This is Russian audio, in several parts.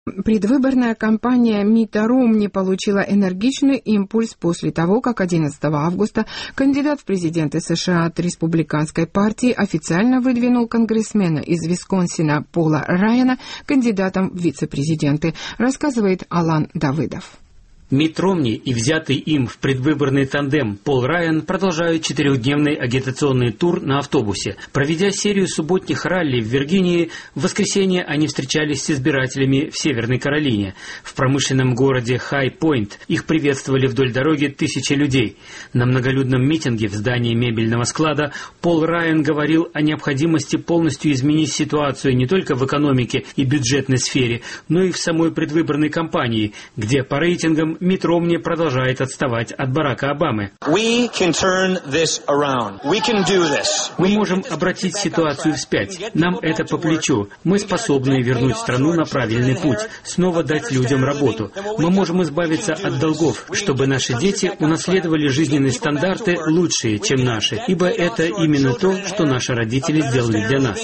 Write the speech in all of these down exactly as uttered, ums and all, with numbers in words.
Предвыборная кампания Митта Ромни получила энергичный импульс после того, как одиннадцатого августа кандидат в президенты США от республиканской партии официально выдвинул конгрессмена из Висконсина Пола Райана кандидатом в вице-президенты, рассказывает Алан Давыдов. Митт Ромни и взятый им в предвыборный тандем Пол Райан продолжают четырехдневный агитационный тур на автобусе. Проведя серию субботних ралли в Виргинии, в воскресенье они встречались с избирателями в Северной Каролине. В промышленном городе Хай-Пойнт их приветствовали вдоль дороги тысячи людей. На многолюдном митинге в здании мебельного склада Пол Райан говорил о необходимости полностью изменить ситуацию не только в экономике и бюджетной сфере, но и в самой предвыборной кампании, где по рейтингам Митт Ромни продолжает отставать от Барака Обамы. Мы можем обратить ситуацию вспять. Нам это по плечу. Мы способны вернуть страну на правильный путь, снова дать людям работу. Мы можем избавиться от долгов, чтобы наши дети унаследовали жизненные стандарты лучшие, чем наши, ибо это именно то, что наши родители сделали для нас.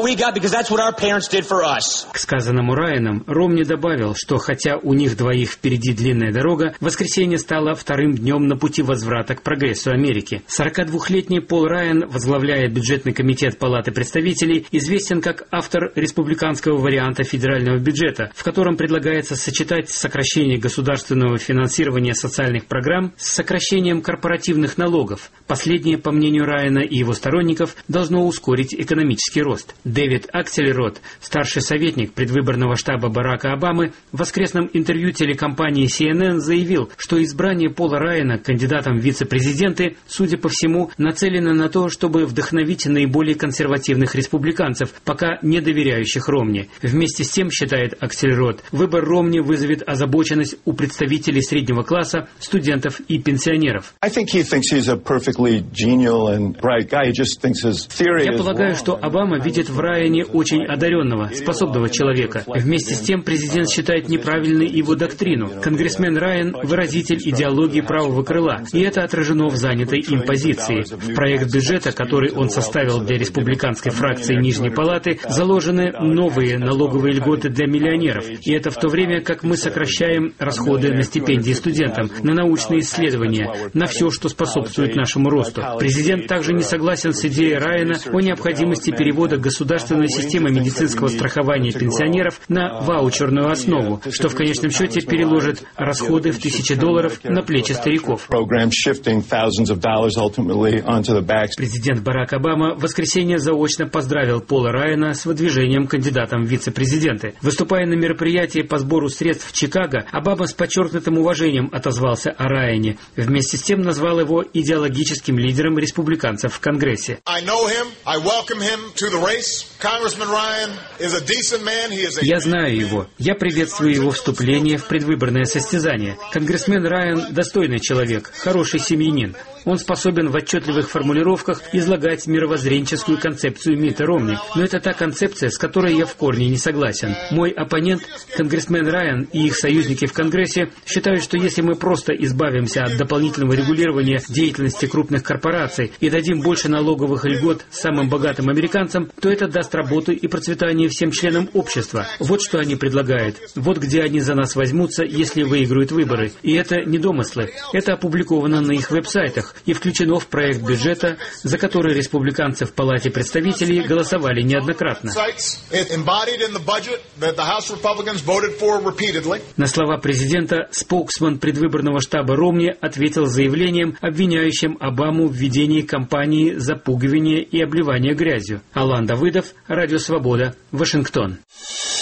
К сказанному Райаном Ромни добавил, что хотя у них двоих впереди длинная дорога, воскресенье стало вторым днем на пути возврата к прогрессу Америки. сорокадвухлетний Пол Райан, возглавляя бюджетный комитет Палаты представителей, известен как автор республиканского варианта федерального бюджета, в котором предлагается сочетать сокращение государственного финансирования социальных программ с сокращением корпоративных налогов. Последнее, по мнению Райана и его сторонников, должно ускорить экономический рост. Дэвид Аксельрод, старший советник предвыборного штаба Барака Обамы, в воскресном интервью телекомпании си эн эн заявил, что избрание Пола Райана кандидатом в вице-президенты, судя по всему, нацелено на то, чтобы вдохновить наиболее консервативных республиканцев, пока не доверяющих Ромни. Вместе с тем, считает Аксельрод, выбор Ромни вызовет озабоченность у представителей среднего класса, студентов и пенсионеров. Я полагаю, что Обама видит в Райане очень одаренного, способного человека. Вместе с тем, президент считает неправильной его доктрину. Конгрессмен Райан – выразитель идеологии правого крыла, и это отражено в занятой им позиции. В проект бюджета, который он составил для республиканской фракции Нижней Палаты, заложены новые налоговые льготы для миллионеров, и это в то время, как мы сокращаем расходы на стипендии студентам, на научные исследования, на все, что способствует нашему росту. Президент также не согласен с идеей Райана о необходимости перевода государственной системы медицинского страхования пенсионеров на ваучерную основу, что в конечном счете переложит расходы в тысячи долларов на плечи стариков. Президент Барак Обама в воскресенье заочно поздравил Пола Райана с выдвижением кандидатом в вице-президенты. Выступая на мероприятии по сбору средств в Чикаго, Обама с подчеркнутым уважением отозвался о Райане. Вместе с тем назвал его идеологическим лидером республиканцев в Конгрессе. Я знаю его. Я приветствую его вступление в предвыборное состязание. Конгрессмен Райан – достойный человек, хороший семьянин. Он способен в отчетливых формулировках излагать мировоззренческую концепцию Митта Ромни. Но это та концепция, с которой я в корне не согласен. Мой оппонент, конгрессмен Райан и их союзники в Конгрессе, считают, что если мы просто избавимся от дополнительного регулирования деятельности крупных корпораций и дадим больше налоговых льгот самым богатым американцам, то это даст работу и процветание всем членам общества. Вот что они предлагают. Вот где они за нас возьмутся, если выиграют выборы. И это не домыслы. Это опубликовано на их веб-сайтах и включено в проект бюджета, за который республиканцы в Палате представителей голосовали неоднократно. На слова президента споксмен предвыборного штаба Ромни ответил заявлением, обвиняющим Обаму в ведении кампании запугивания и обливания грязью. Алан Давыдов, Радио Свобода, Вашингтон.